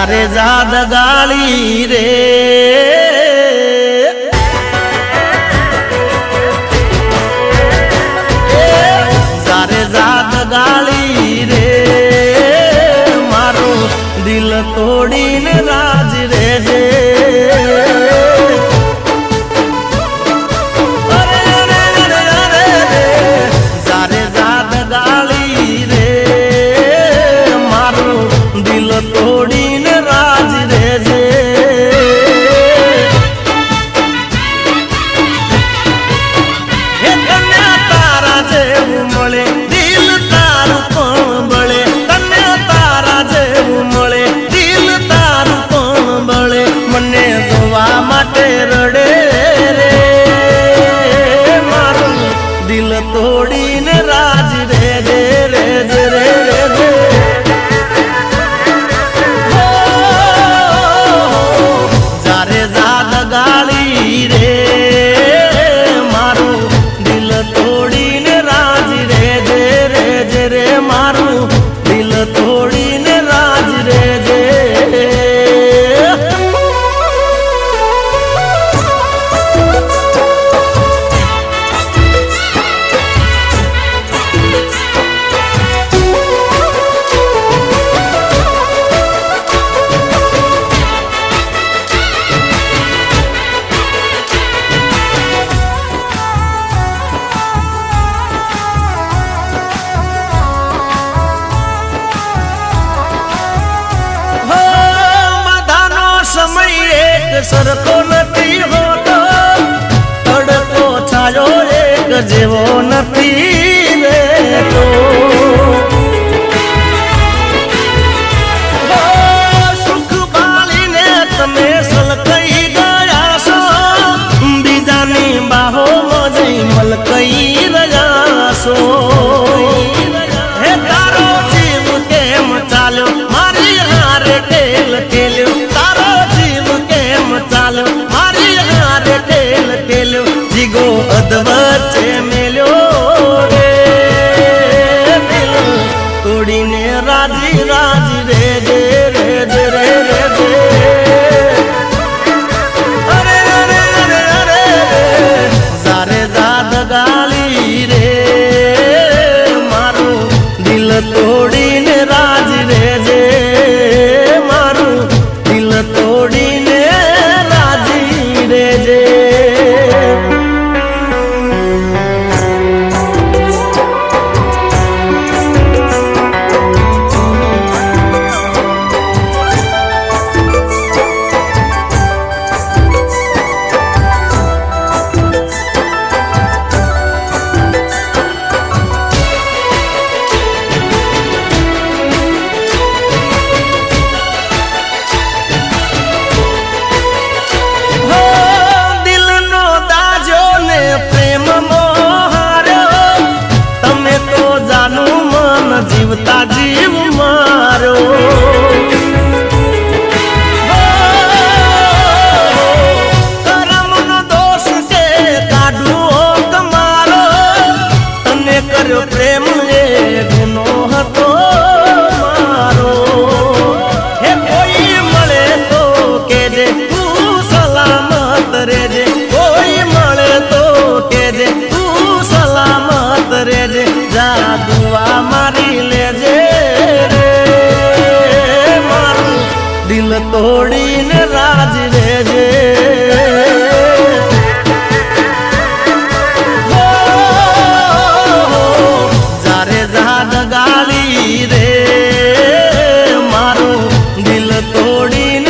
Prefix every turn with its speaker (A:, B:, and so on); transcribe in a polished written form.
A: જારે જાદ ગાળી રે જારે જાદ ગાળી રે મારું દિલ તોડીને રાજ રેજે જારે જાદ ગાળી રે મારું દિલ તોડીને રાજ રેજે હે કન્યા તારા જેવું મળે દિલ તારું પણ બળે કન્યા તારા જેવું મળે દિલ તારું પણ બળે મને જોવા માટે રડે રે મારું દિલ તોડીને રાજ રેજે રેજે રે રેજે જારે જાદ ગાળી રે મારું દિલ તોડીને રાજ રેજે રેજે રે મારું દિલ તોડીને રાજ રેજે સરખો નથી હોતો તડકો છાયો એક જેવો નથી રહેતો સુખ બાળીને તમે સલકાઈ ગયા છો બીજાની બાહોમાં જઈ મલકાઈ રહ્યા છો હે તારો જીવ કેમ ચાલ્યો મારી હારે ટેલ ટેલ્યો તારો ચાલો મારી હારે ટેલ ટેલ્યો જીગો અધવચ્ચે મેલ્યો રે દિલ તોડીને રાજી રાજી રેજે રેજે રે રેજે અરે અરે અરે અરે જારે જાદ ગાળી રે મારું દિલ તોડીને રાજી રેજે મારું દિલ તોડીને જીવતા જીવ મારો કરમનો દોષ છે કાઢું તમારો તને કર્યો પ્રેમ એ ગુનો હતો મારો હે કોઈ મળે તો કેજે તું સલામત રેજે કોઈ મળે તો કેજે તું સલામત રેજે જા દુઆ મારી લેજે રે મારું દિલ તોડીને રાજ રેજે જારે જાદ ગાળી રે મારું દિલ તોડીને